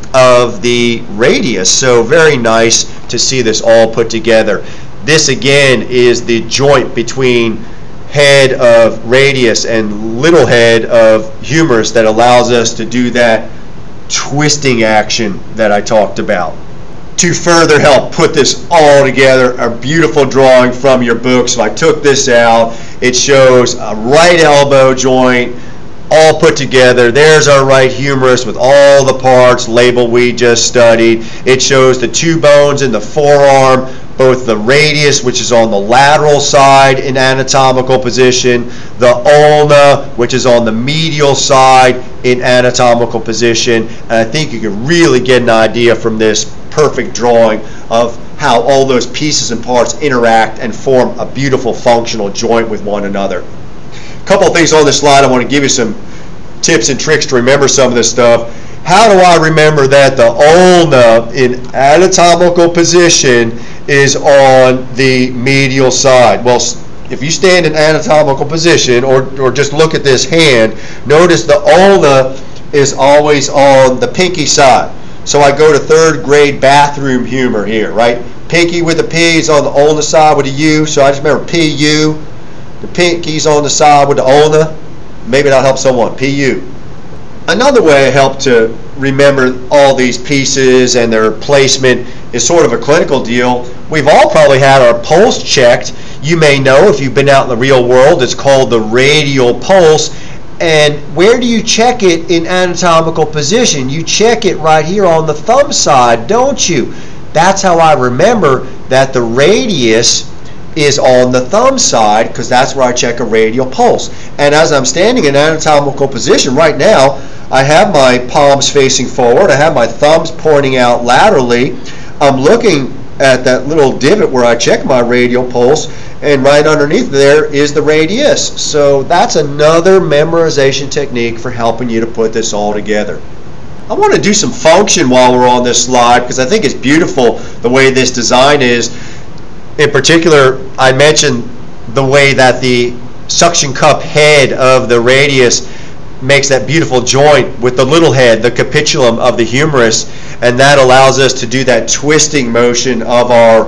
of the radius. So very nice to see this all put together. This again is the joint between head of radius and little head of humerus that allows us to do that twisting action that I talked about. To further help put this all together, a beautiful drawing from your book. So I took this out. It shows a right elbow joint all put together. There's our right humerus with all the parts labeled we just studied. It shows the two bones in the forearm, both the radius, which is on the lateral side in anatomical position, the ulna, which is on the medial side in anatomical position. And I think you can really get an idea from this perfect drawing of how all those pieces and parts interact and form a beautiful functional joint with one another. Couple of things on this slide. I want to give you some tips and tricks to remember some of this stuff. How do I remember that the ulna in anatomical position is on the medial side? Well, if you stand in anatomical position or just look at this hand, notice the ulna is always on the pinky side. So I go to third grade bathroom humor here, right? Pinky with the P is on the ulna side with a U, so I just remember PU. The pinky's on the side with the ulna. Maybe that'll help someone. PU. Another way I help to remember all these pieces and their placement is sort of a clinical deal. We've all probably had our pulse checked. You may know if you've been out in the real world, it's called the radial pulse. And where do you check it in anatomical position? You check it right here on the thumb side, don't you? That's how I remember that the radius is on the thumb side, because that's where I check a radial pulse. And as I'm standing in anatomical position right now, I have my palms facing forward, I have my thumbs pointing out laterally, I'm looking at that little divot where I check my radial pulse, and right underneath there is the radius. So that's another memorization technique for helping you to put this all together. I want to do some function while we're on this slide, because I think it's beautiful the way this design is. In particular, I mentioned the way that the suction cup head of the radius makes that beautiful joint with the little head, the capitulum of the humerus, and that allows us to do that twisting motion of our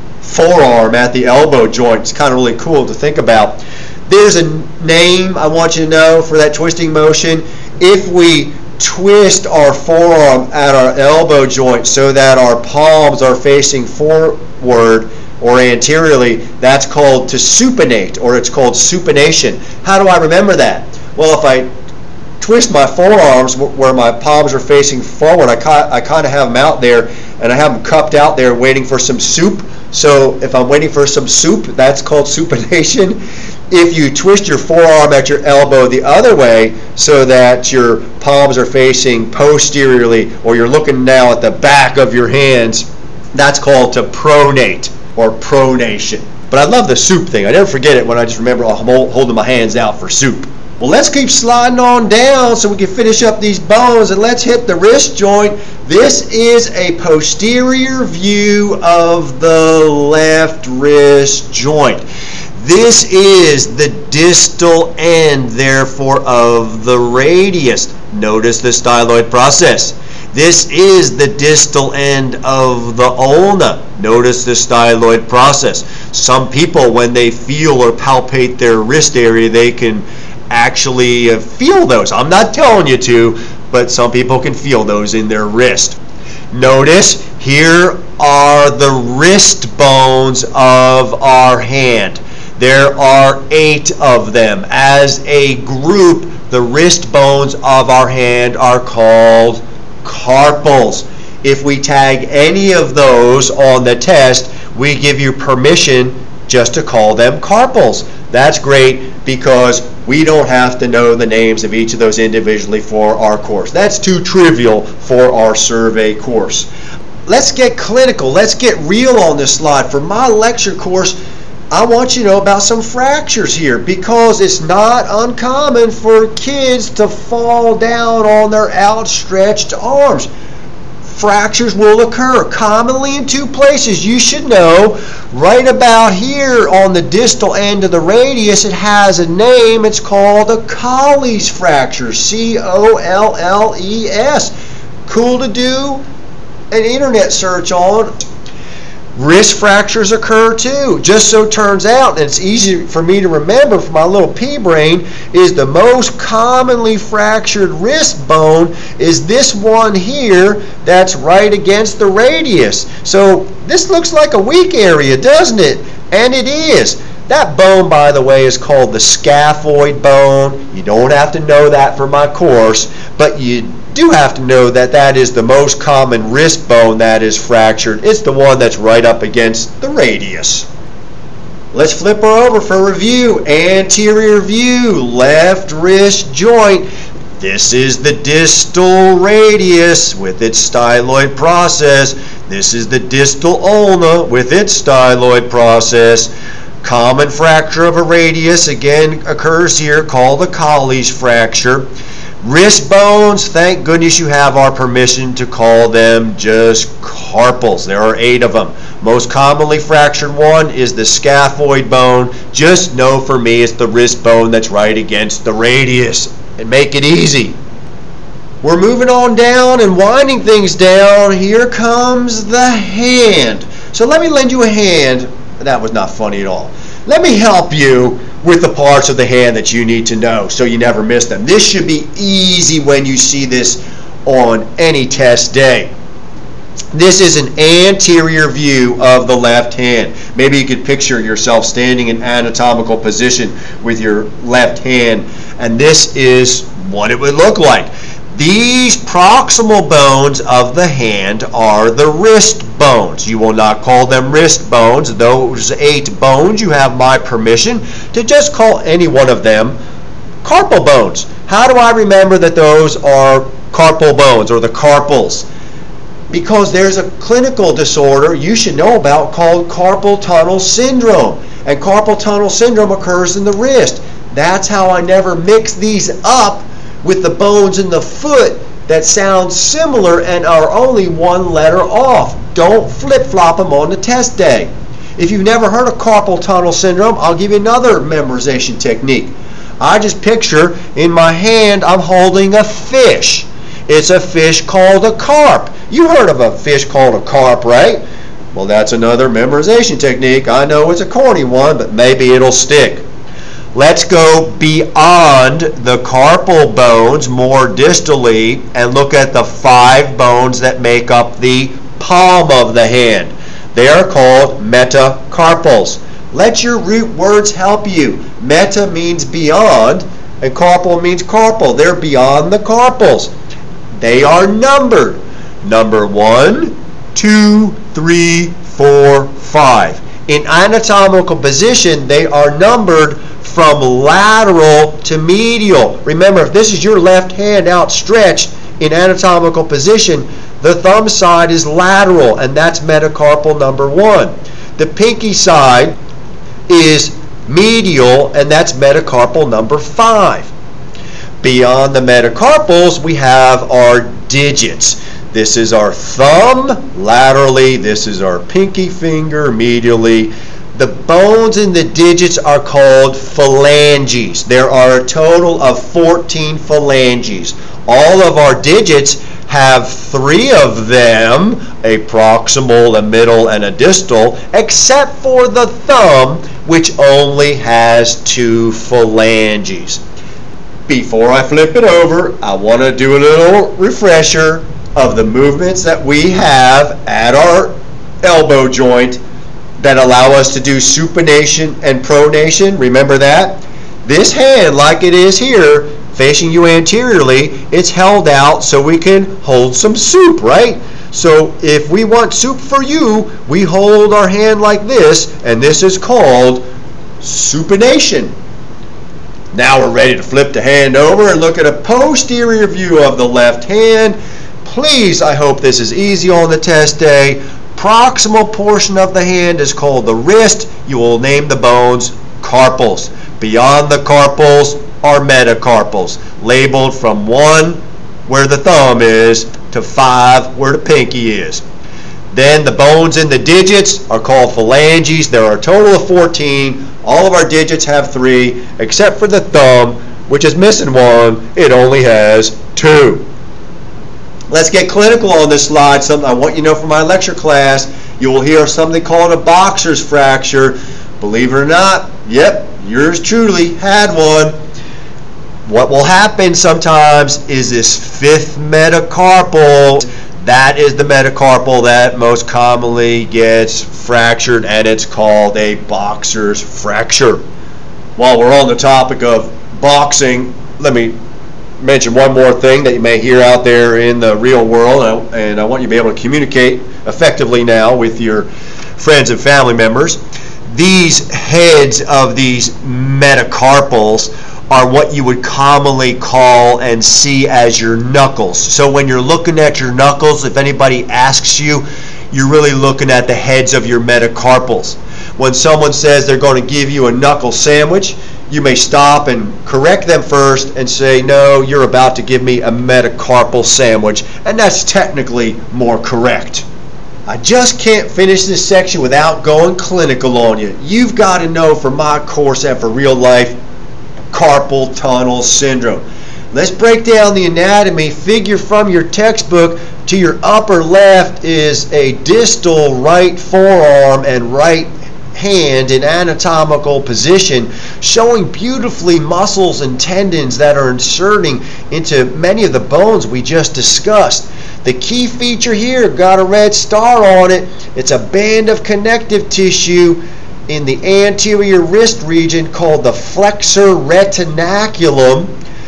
forearm at the elbow joint. It's kind of really cool to think about. There's a name I want you to know for that twisting motion. If we twist our forearm at our elbow joint so that our palms are facing forward or anteriorly, that's called to supinate, or it's called supination. How do I remember that? Well, if I twist my forearms where my palms are facing forward, I kind of have them out there, and I have them cupped out there waiting for some soup. So if I'm waiting for some soup, that's called supination. If you twist your forearm at your elbow the other way so that your palms are facing posteriorly, or you're looking now at the back of your hands, that's called to pronate or pronation. But I love the soup thing. I never forget it when I just remember I'm holding my hands out for soup. Well, let's keep sliding on down so we can finish up these bones, and let's hit the wrist joint. This is a posterior view of the left wrist joint. This is the distal end, therefore, of the radius. Notice the styloid process. This is the distal end of the ulna. Notice the styloid process. Some people, when they feel or palpate their wrist area, they can actually feel those. I'm not telling you to, but some people can feel those in their wrist. Notice here are the wrist bones of our hand. There are 8 of them. As a group, the wrist bones of our hand are called carpals. If we tag any of those on the test, we give you permission just to call them carpals. That's great because we don't have to know the names of each of those individually for our course. That's too trivial for our survey course. Let's get clinical. Let's get real on this slide. For my lecture course, I want you to know about some fractures here, because it's not uncommon for kids to fall down on their outstretched arms. Fractures will occur commonly in 2 places. You should know right about here on the distal end of the radius, it has a name. It's called a Colles fracture, C-O-L-L-E-S. Cool to do an internet search on. Wrist fractures occur too. Just so turns out, and it's easy for me to remember from my little pea brain, is the most commonly fractured wrist bone is this one here that's right against the radius. So this looks like a weak area, doesn't it? And it is. That bone, by the way, is called the scaphoid bone. You don't have to know that for my course, but you do have to know that that is the most common wrist bone that is fractured. It's the one that's right up against the radius. Let's flip her over for review. Anterior view, left wrist joint. This is the distal radius with its styloid process. This is the distal ulna with its styloid process. Common fracture of a radius again occurs here, called a Colles fracture. Wrist bones, thank goodness you have our permission to call them just carpals. There are 8 of them. Most commonly fractured one is the scaphoid bone. Just know for me it's the wrist bone that's right against the radius. And make it easy. We're moving on down and winding things down. Here comes the hand. So let me lend you a hand. That was not funny at all. Let me help you with the parts of the hand that you need to know so you never miss them. This should be easy when you see this on any test day. This is an anterior view of the left hand. Maybe you could picture yourself standing in anatomical position with your left hand, and this is what it would look like. These proximal bones of the hand are the wrist bones. You will not call them wrist bones. Those 8 bones, you have my permission to just call any one of them carpal bones. How do I remember that those are carpal bones, or the carpals? Because there's a clinical disorder you should know about called carpal tunnel syndrome. And carpal tunnel syndrome occurs in the wrist. That's how I never mix these up with the bones in the foot that sound similar and are only 1 letter off. Don't flip-flop them on the test day. If you've never heard of carpal tunnel syndrome, I'll give you another memorization technique. I just picture in my hand I'm holding a fish. It's a fish called a carp. You heard of a fish called a carp, right? Well, that's another memorization technique. I know it's a corny one, but maybe it'll stick. Let's go beyond the carpal bones more distally and look at the 5 bones that make up the palm of the hand. They are called metacarpals. Let your root words help you. Meta means beyond, and carpal means carpal. They're beyond the carpals. They are numbered. Number 1, 2, 3, 4, 5. In anatomical position, they are numbered from lateral to medial. Remember, if this is your left hand outstretched in anatomical position, the thumb side is lateral, and that's metacarpal number 1. The pinky side is medial, and that's metacarpal number 5. Beyond the metacarpals, we have our digits. This is our thumb laterally, this is our pinky finger medially. The bones in the digits are called phalanges. There are a total of 14 phalanges. All of our digits have 3 of them, a proximal, a middle, and a distal, except for the thumb, which only has 2 phalanges. Before I flip it over, I want to do a little refresher of the movements that we have at our elbow joint that allow us to do supination and pronation. Remember that? This hand, like it is here, facing you anteriorly, it's held out so we can hold some soup, right? So if we want soup for you, we hold our hand like this, and this is called supination. Now we're ready to flip the hand over and look at a posterior view of the left hand. Please, I hope this is easy on the test day. Proximal portion of the hand is called the wrist. You will name the bones carpals. Beyond the carpals are metacarpals, labeled from 1 where the thumb is to 5 where the pinky is. Then the bones in the digits are called phalanges. There are a total of 14. All of our digits have 3, except for the thumb, which is missing 1. It only has 2. Let's get clinical on this slide. Something I want you to know from my lecture class. You will hear something called a boxer's fracture. Believe it or not, yep, yours truly had one. What will happen sometimes is this 5th metacarpal. That is the metacarpal that most commonly gets fractured, and it's called a boxer's fracture. While we're on the topic of boxing, let me mention one more thing that you may hear out there in the real world, and I want you to be able to communicate effectively now with your friends and family members. These heads of these metacarpals are what you would commonly call and see as your knuckles. So when you're looking at your knuckles, if anybody asks you, you're really looking at the heads of your metacarpals. When someone says they're going to give you a knuckle sandwich, you may stop and correct them first and say, no, you're about to give me a metacarpal sandwich, and that's technically more correct. I just can't finish this section without going clinical on you. You've got to know for my course and for real life, carpal tunnel syndrome. Let's break down the anatomy. Figure from your textbook to your upper left is a distal right forearm and right hand in anatomical position, showing beautifully muscles and tendons that are inserting into many of the bones we just discussed. The key feature here got a red star on it. It's a band of connective tissue in the anterior wrist region called the flexor retinaculum.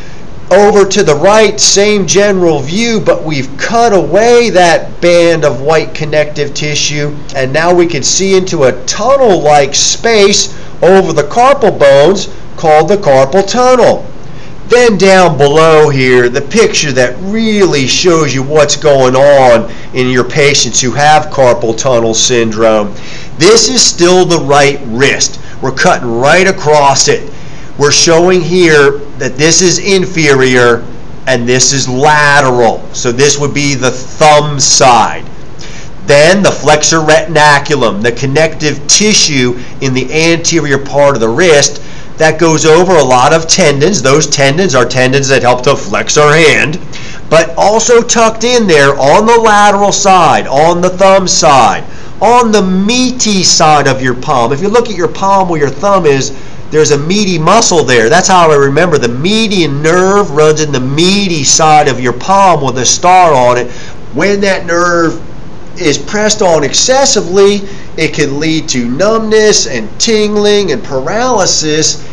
Over to the right, same general view, but we've cut away that band of white connective tissue, and now we can see into a tunnel-like space over the carpal bones called the carpal tunnel. Then down below here, the picture that really shows you what's going on in your patients who have carpal tunnel syndrome. This is still the right wrist. We're cutting right across it. We're showing here that this is inferior and this is lateral. So this would be the thumb side. Then the flexor retinaculum, the connective tissue in the anterior part of the wrist that goes over a lot of tendons. Those tendons are tendons that help to flex our hand, but also tucked in there on the lateral side, on the thumb side, on the meaty side of your palm. If you look at your palm where your thumb is, there's a meaty muscle there. That's how I remember. The median nerve runs in the meaty side of your palm with a star on it. When that nerve is pressed on excessively, it can lead to numbness and tingling and paralysis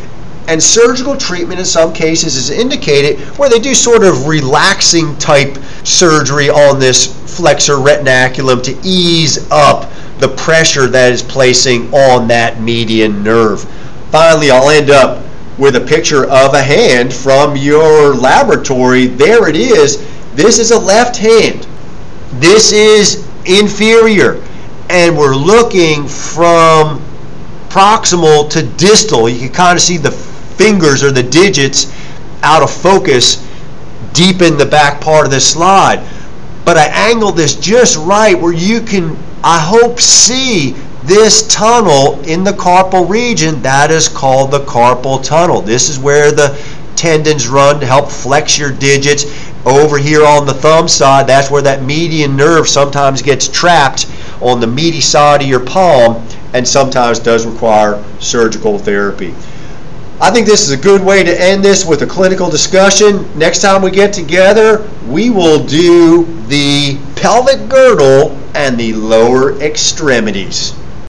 And surgical treatment in some cases is indicated where they do sort of relaxing type surgery on this flexor retinaculum to ease up the pressure that is placing on that median nerve. Finally, I'll end up with a picture of a hand from your laboratory. There it is. This is a left hand. This is inferior. And we're looking from proximal to distal. You can kind of see the fingers or the digits out of focus deep in the back part of this slide. But I angled this just right where you can, I hope, see this tunnel in the carpal region. That is called the carpal tunnel. This is where the tendons run to help flex your digits. Over here on the thumb side, that's where that median nerve sometimes gets trapped on the meaty side of your palm and sometimes does require surgical therapy. I think this is a good way to end this with a clinical discussion. Next time we get together, we will do the pelvic girdle and the lower extremities.